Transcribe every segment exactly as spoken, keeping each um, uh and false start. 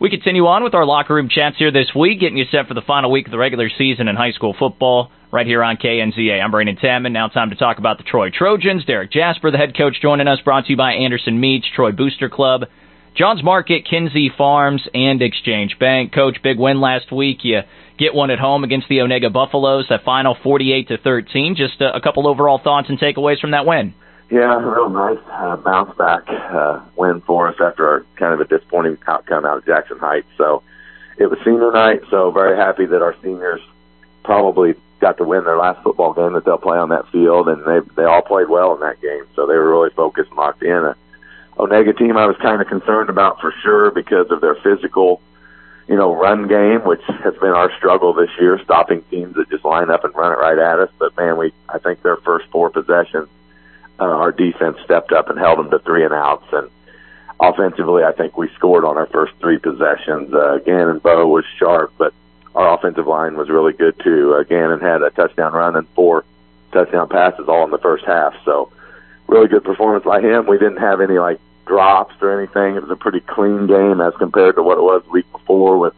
We continue on with our locker room chats here this week, getting you set for the final week of the regular season in high school football right here on K N Z A. I'm Brandon Tamman. Now time to talk about the Troy Trojans. Derek Jasper, the head coach, joining us, brought to you by Anderson Meats, Troy Booster Club, Johns Market, Kinsey Farms, and Exchange Bank. Coach, big win last week. You get one at home against the Onega Buffaloes, that final forty-eight to thirteen. Just a, a couple overall thoughts and takeaways from that win. Yeah, a real nice uh, bounce back uh, win for us after our kind of a disappointing outcome out of Jackson Heights. So it was senior night, so very happy that our seniors probably got to win their last football game that they'll play on that field, and they they all played well in that game. So they were really focused and locked in. A Onega team I was kind of concerned about for sure because of their physical, you know, run game, which has been our struggle this year, stopping teams that just line up and run it right at us. But man, we I think their first four possessions, Uh, our defense stepped up and held them to three and outs. And offensively, I think we scored on our first three possessions. Uh, Gannon Bowe was sharp, but our offensive line was really good too. Uh, Gannon had a touchdown run and four touchdown passes all in the first half. So really good performance by him. We didn't have any like drops or anything. It was a pretty clean game as compared to what it was the week before with,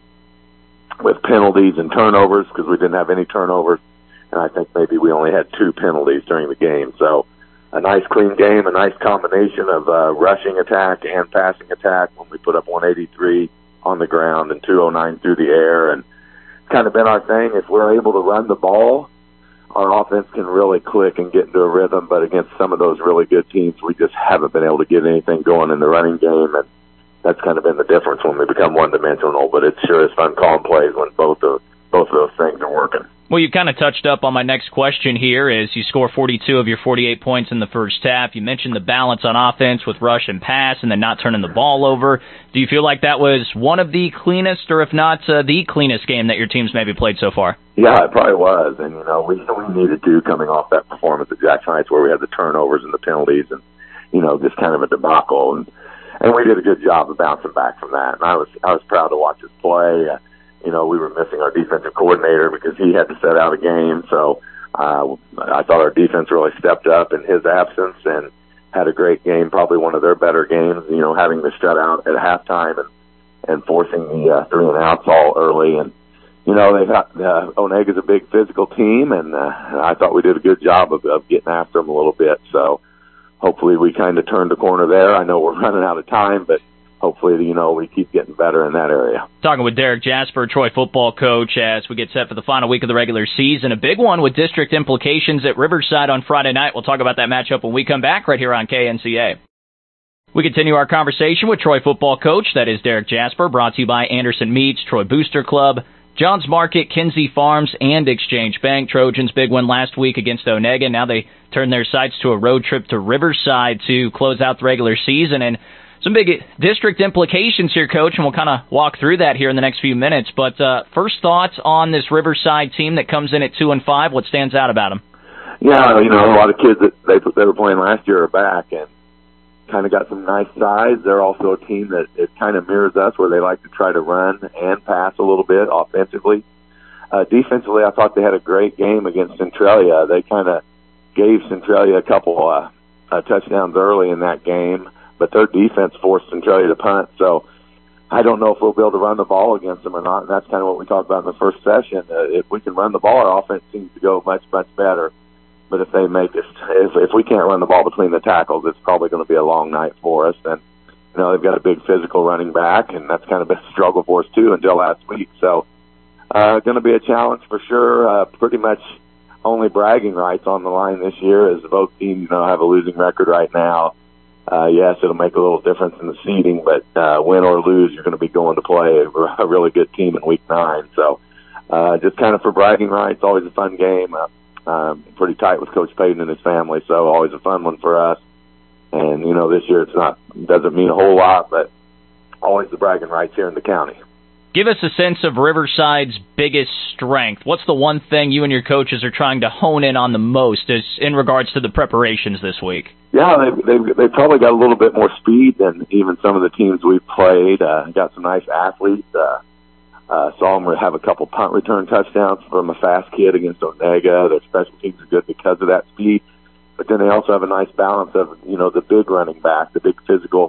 with penalties and turnovers, because we didn't have any turnovers. And I think maybe we only had two penalties during the game. So a nice clean game, a nice combination of uh, rushing attack and passing attack when we put up one eighty-three on the ground and two oh nine through the air. And it's kind of been our thing. If we're able to run the ball, our offense can really click and get into a rhythm. But against some of those really good teams, we just haven't been able to get anything going in the running game. And that's kind of been the difference when we become one-dimensional. But it sure is fun calling plays when both of, both of those things are working. Well, you kind of touched up on my next question here is you score forty-two of your forty-eight points in the first half. You mentioned the balance on offense with rush and pass and then not turning the ball over. Do you feel like that was one of the cleanest, or if not uh, the cleanest game that your team's maybe played so far? Yeah, it probably was. And, you know, we, we needed to coming off that performance at Jackson Heights where we had the turnovers and the penalties and, you know, just kind of a debacle. And, and we did a good job of bouncing back from that. And I was, I was proud to watch us play. Uh, You know, we were missing our defensive coordinator because he had to set out a game. So uh, I thought our defense really stepped up in his absence and had a great game, probably one of their better games, you know, having the shutout at halftime and, and forcing the uh, three and outs all early. And, you know, they've got, uh, Onega's a big physical team, and uh, I thought we did a good job of, of getting after them a little bit. So hopefully we kind of turned the corner there. I know we're running out of time, but hopefully, you know, we keep getting better in that area. Talking with Derek Jasper, Troy football coach, as we get set for the final week of the regular season. A big one with district implications at Riverside on Friday night. We'll talk about that matchup when we come back right here on K N C A. We continue our conversation with Troy football coach, that is Derek Jasper, brought to you by Anderson Meats, Troy Booster Club, Johns Market, Kinsey Farms, and Exchange Bank. Trojans big win last week against Onega. Now they turn their sights to a road trip to Riverside to close out the regular season. And some big district implications here, Coach, and we'll kind of walk through that here in the next few minutes. But uh, first thoughts on this Riverside team that comes in at two and five. What stands out about them? Yeah, you know, a lot of kids that they they were playing last year are back and kind of got some nice size. They're also a team that it kind of mirrors us, where they like to try to run and pass a little bit offensively. Uh, defensively, I thought they had a great game against Centralia. They kind of gave Centralia a couple uh, uh, touchdowns early in that game, but their defense forced Centralia to punt. So I don't know if we'll be able to run the ball against them or not, and that's kind of what we talked about in the first session. Uh, if we can run the ball, our offense seems to go much, much better. But if they make us, if, if we can't run the ball between the tackles, it's probably going to be a long night for us. And, you know, they've got a big physical running back, and that's kind of been a struggle for us, too, until last week. So uh going to be a challenge for sure. Uh, pretty much only bragging rights on the line this year, as both teams, you know, have a losing record right now. Uh, yes, it'll make a little difference in the seeding, but uh, win or lose, you're going to be going to play a, a really good team in week nine. So uh, just kind of for bragging rights, always a fun game. Uh, uh, pretty tight with Coach Payton and his family, so always a fun one for us. And, you know, this year it's not, doesn't mean a whole lot, but always the bragging rights here in the county. Give us a sense of Riverside's biggest strength. What's the one thing you and your coaches are trying to hone in on the most as in regards to the preparations this week? Yeah, they've, they've, they've probably got a little bit more speed than even some of the teams we've played. Uh, got some nice athletes. Uh, uh, saw them have a couple punt return touchdowns from a fast kid against Onega. Their special teams are good because of that speed. But then they also have a nice balance of, you know, the big running back, the big physical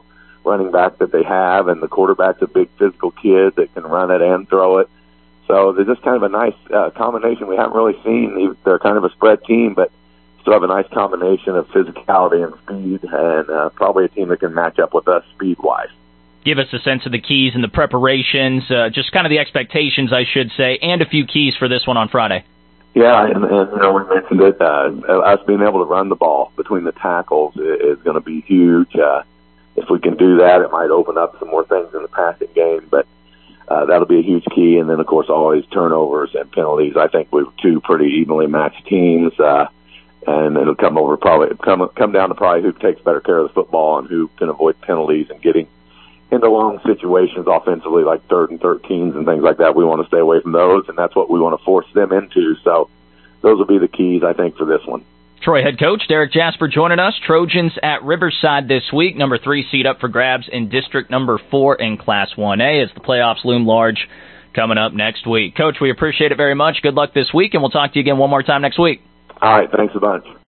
running back that they have, and the quarterback's a big physical kid that can run it and throw it. So they're just kind of a nice uh, combination we haven't really seen. They're kind of a spread team, but still have a nice combination of physicality and speed, and uh, probably a team that can match up with us speed-wise. Give us a sense of the keys and the preparations, uh, just kind of the expectations, I should say, and a few keys for this one on Friday. Yeah, and, and you know, we mentioned it, uh, us being able to run the ball between the tackles is, is going to be huge. Uh, if we can do that, it might open up some more things in the passing game, but uh, that'll be a huge key. And then, of course, always turnovers and penalties. I think we're two pretty evenly matched teams, uh, and it'll come over probably come come down to probably who takes better care of the football and who can avoid penalties and getting into long situations offensively, like third and thirteens and things like that. We want to stay away from those, and that's what we want to force them into. So those will be the keys, I think, for this one. Troy head coach Derek Jasper joining us. Trojans at Riverside this week. Number three seed up for grabs in district number four in Class one A as the playoffs loom large coming up next week. Coach, we appreciate it very much. Good luck this week, and we'll talk to you again one more time next week. All right, thanks a bunch.